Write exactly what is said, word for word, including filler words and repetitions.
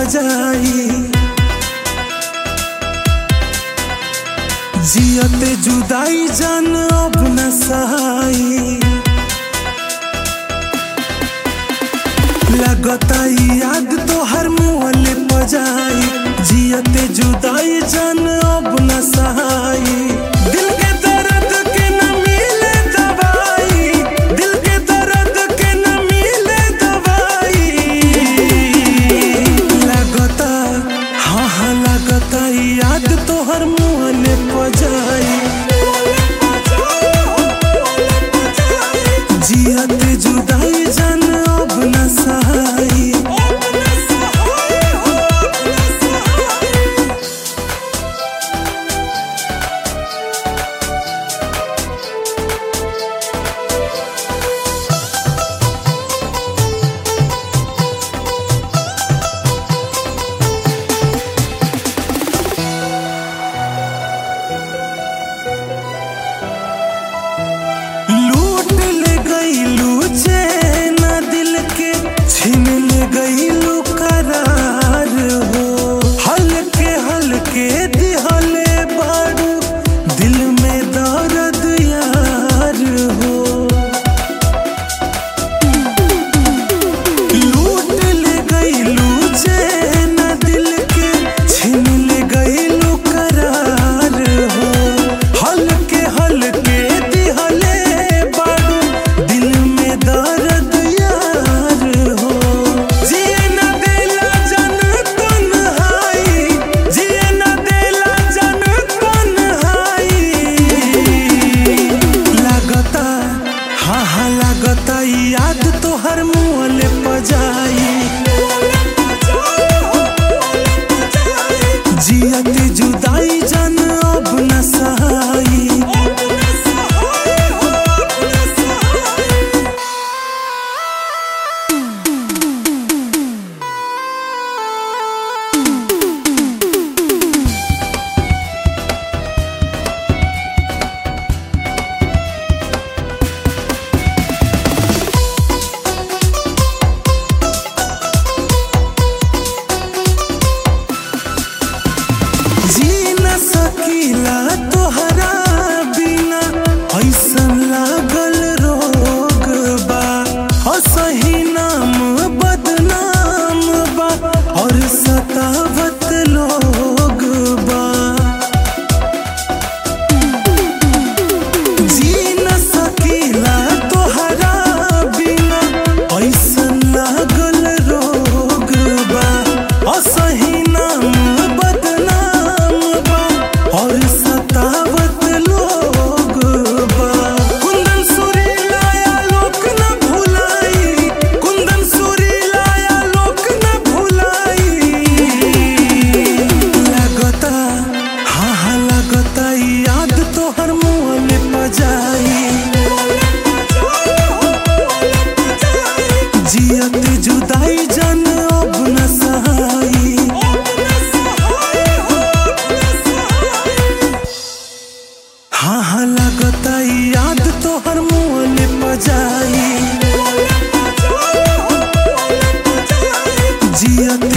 पजाई जियते जुदाई जान अब न सहाई लगता याद तो हर मुहले पजाई जियते जुदाई जान अब न सहाई दिल के दर्द के न मिले दवाई दिल के दर्द के न मिले दवाई लगता हाँ हाँ लगता याद तो हर मुहले पजाई जियते जुदाई जान अब न सहाई छीन ले गईलू करार हो हल्के हल्के दिहले बारू दिल में दर्द यार हो लूट ले गईलू चैन दिल के छीन ले गईलू करार हो हल्के हल्के दिहले बारू दिल में दर्द लगता याद तो हर मुहले पजाई जियते जुदाई जान अब न सहाई सकीला तोहरा बिना ऐसन लागल रोग बा असही नाम बदनाम बा और सतावत लोग बा जी न सकीला तोहरा बिना ऐसन लागल रोग बा असही नाम और सतावत लोग बा कुंदन सुरीला लोक न भुलाई कुंदन सुरीला लोक न भुलाई लगता हाँ हाँ लगता याद तो हर मुहले पजाई जियते जुदाई जान अब न सहाई हाँ हाँ लगता याद तो हर मुहले पजाई जियते